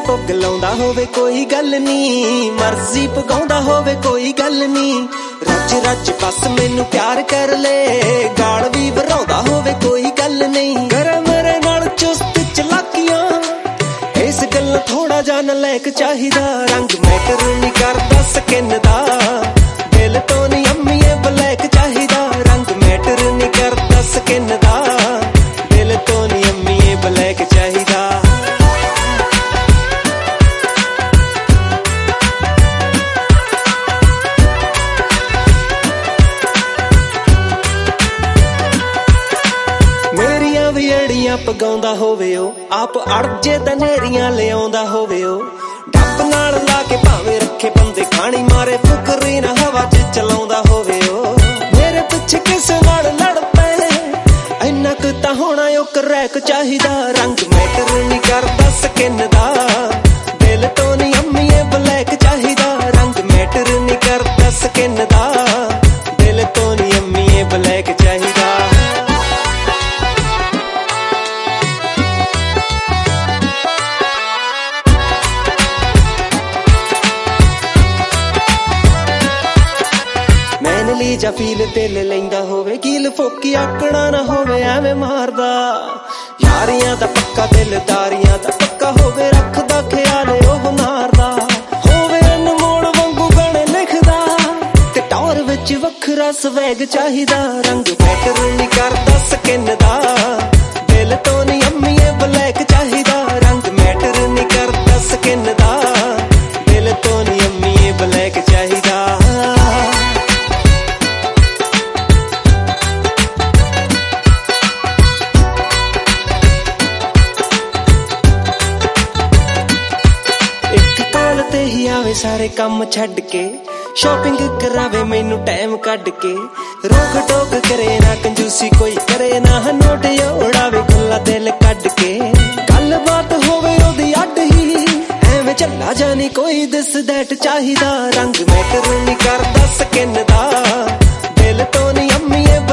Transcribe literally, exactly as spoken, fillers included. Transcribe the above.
ਪੁੱਗ ਲਾਉਂਦਾ ਹੋਵੇ ਕੋਈ ਗੱਲ ਨੀ, ਮਰਜ਼ੀ ਪਗਾਉਂਦਾ ਹੋਵੇ ਕੋਈ ਗੱਲ ਨੀ। ਰੱਜ ਰੱਜ ਬਸ ਮੈਨੂੰ ਪਿਆਰ ਕਰ ਲੈ, ਗਾਲ ਵੀ ਵਰਾਉਂਦਾ ਹੋਵੇ ਕੋਈ ਗੱਲ ਨਹੀਂ। ਕਰ ਮੇਰੇ ਨਾਲ ਚੁਸਤ ਚਲਾਕੀਆਂ, ਇਸ ਗੱਲ ਥੋੜਾ ਜਿਹਾ ਨਲਾਇਕ ਚਾਹੀਦਾ। ਰੰਗ ਮੈਟਰ ਨਹੀਂ ਕਰਦਾ ਸਕਿਨ ਦਾ, ਦਿਲ ਤੋਂ ਨਹੀਂ ਅੰਮੀਏ ਬਲੈਕ ਚਾਹੀਦਾ। ਰੰਗ ਮੈਟਰ ਨਹੀਂ ਕਰਦਾ ਸਕਿਨ ਦਾ, ਦਿਲ ਤੋਂ ਨਹੀਂ ਅੰਮੀਏ ਬਲੈਕ ਚਾਹੀਦਾ। ਮੇਰੀਆਂ ਵੀ ਅੜੀਆਂ ਪਗਾਉਂਦਾ ਹੋਵੇ ਉਹ, ਆਪ ਅੜਜੇ ਤਾਂ ਨੇਰੀਆਂ ਲਿਆਉਂਦਾ ਹੋਵੇ ਉਹ। ਡੱਬ ਨਾਲ ਲਾ ਕੇ ਭਾਵੇਂ ਰੱਖੇ ਬੰਦੇ ਖਾਣੀ ਮਾਰੇ, ਫੁਕਰੀ ਨਾ ਹਵਾ ਚ ਚਲਾਉਂਦਾ ਹੋਵੇ ਉਹ। ਮੇਰੇ ਪਿੱਛੇ ਕਿਸੇ ਨਾਲ ਲੜ ਪਏ, ਇੰਨਾ ਕੁ ਤਾਂ ਹੋਣਾ ਉਹ ਕਰੈਕ ਚਾਹੀਦਾ। ਰੰਗ ਮੈਟਰ ਨਹੀਂ ਕਰਦਾ ਸਕਿਨ ਦਾ, ਦਿਲ ਤੋਂ ਨਹੀਂ ਅੰਮੀਏ ਬਲੈਕ ਚਾਹੀਦਾ। ਰੰਗ ਮੈਟਰ ਨਹੀਂ ਕਰਦਾ ਸਕਿਨ ਦਾ, ਦਿਲ ਤੋਂ ਨਹੀਂ ਅੰਮੀਏ ਬਲੈਕ ਚਾਹੀਦਾ। ਲੀ ਜਾਂ ਫੀਲ ਦਿਲ ਲੈਂਦਾ ਹੋਵੇ, ਕੀਲ ਫੋਕੀ ਆਕੜਾ ਨਾ ਹੋਵੇ ਐਵੇਂ ਮਾਰਦਾ। ਯਾਰੀਆਂ ਦਾ ਪੱਕਾ ਦਿਲਦਾਰੀਆਂ ਦਾ ਪੱਕਾ ਹੋਵੇ, ਰੱਖਦਾ ਖਿਆਲ ਉਹ ਮਾਰਦਾ ਹੋਵੇ। ਅਨਮੋਲ ਵਾਂਗੂ ਗਾਣੇ ਲਿਖਦਾ ਤੇ ਟੌਰ ਵਿੱਚ ਵੱਖਰਾ ਸਵੈਗ ਚਾਹੀਦਾ। ਰੰਗ ਮੈਟਰ ਨਹੀਂ ਕਰਦਾ ਸਕਿਨ ਦਾ, ਦਿਲ ਤੋਂ ਨਹੀਂ ਅੰਮੀਏ ਬਲੈਕ ਚਾਹੀਦਾ। ਰੰਗ ਮੈਟਰ ਨਹੀਂ ਕਰਦਾ ਸਕਿਨ ਦਾ, ਦਿਲ ਤੋਂ ਨਹੀਂ ਅੰਮੀਏ ਬਲੈਕ ਚਾਹੀਦਾ। ਤੇ ਹੀ ਆਵੇ ਸਾਰੇ ਕੰਮ ਛੱਡ ਕੇ, ਸ਼ਾਪਿੰਗ ਕਰਾਵੇ ਮੈਨੂੰ ਟਾਈਮ ਕੱਢ ਕੇ। ਰੋਕ ਟੋਕ ਕਰੇ ਨਾ ਕੰਜੂਸੀ ਕੋਈ ਕਰੇ ਨਾ, ਨੋਟ ਉਡਾਵੇ ਖੁੱਲਾ ਦਿਲ ਕੱਢ ਕੇ। ਗੱਲਬਾਤ ਹੋਵੇ ਉਹਦੀ ਅੱਡ ਹੀ, ਐਵੇਂ ਚੱਲਾ ਜਾਣੀ ਕੋਈ ਦਿਸ ਦੈਟ ਚਾਹੀਦਾ। ਰੰਗ ਮੈਟਰ ਨਹੀਂ ਕਰਦਾ ਸਕਿਨ ਦਾ, ਦਿਲ ਤੋਂ ਨਹੀਂ ਅੰਮੀਏ